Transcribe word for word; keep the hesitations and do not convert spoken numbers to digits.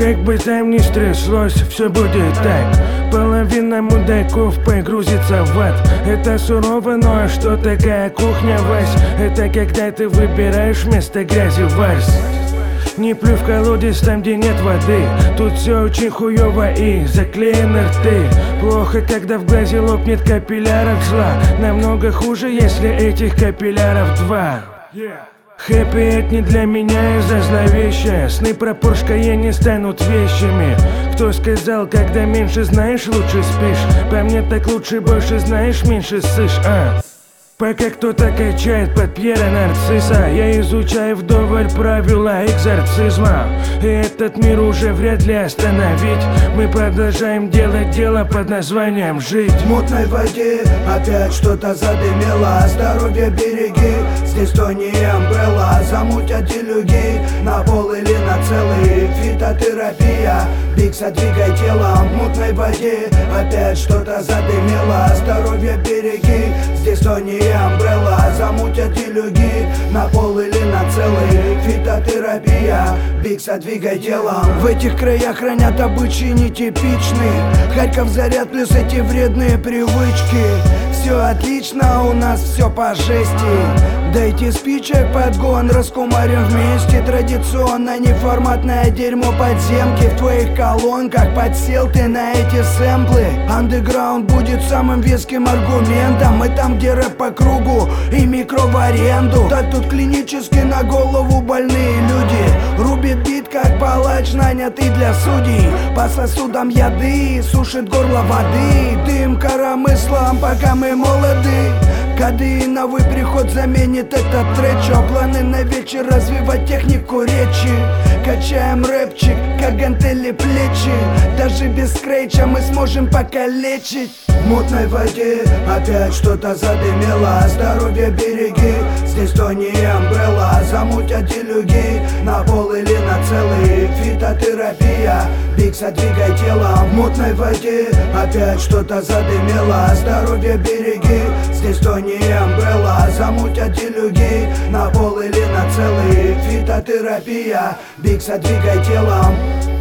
Как бы там ни стряслось, все будет так. Половина мудаков погрузится в ад. Это сурово, но что такая кухня, Вась? Это когда ты выбираешь вместо грязи вальс. Не плюй в колодец там, где нет воды. Тут все очень хуёво и заклеены рты. Плохо, когда в глазе лопнет капилляров зла. Намного хуже, если этих капилляров два. Хэппи это не для меня из-за зловещая. Сны про Поршка я не станут вещами. Кто сказал, когда меньше знаешь, лучше спишь? По мне так лучше, больше знаешь, меньше ссышь, а? Пока кто-то качает под Пьера Нарцисса, я изучаю вдоволь правила экзорцизма. И этот мир уже вряд ли остановить. Мы продолжаем делать дело под названием жить. В мутной воде опять что-то задымело. Здоровье береги, здесь то не амбрелла. Замутят делюги на пол или на целый. Фитотерапия, Бикса двигай телом. В мутной воде опять что-то задымело. Здоровье береги, здесь то не амбрелла. Замутят делюги на пол или на целый. Фитотерапия, Бикса двигай телом. В этих краях хранят обычаи нетипичные. Харьков заряд плюс эти вредные привычки. Все отлично, у нас все по жести. Дайте спичек, подгон, раскумарим вместе. Традиционно неформатное дерьмо подземки. В твоих колонках подсел ты на эти сэмплы. Андеграунд будет самым веским аргументом. Мы там, где рэп по кругу и микро в аренду. Так тут клинически на голову больные люди. Рубит бит, как палач, нанятый для судей. По сосудам яды, сушит горло воды. Дым коромыслом, пока мы молоды. Кадеиновый приход заменит этот трек. Чё, планы на вечер развивать технику речи. Качаем рэпчик, как гантели плечи. Даже без скретча мы сможем покалечить. В мутной воде опять что-то задымело. Здоровье береги, здесь то не амбрелла. Замутят делюги на пол или на целый. Фитотерапия, Бикса двигай телом. В мутной воде опять что-то задымело. Здоровье береги, здесь то не амбрелла. Замутят делюги на пол или на целый. Фитотерапия, Бикса двигай телом.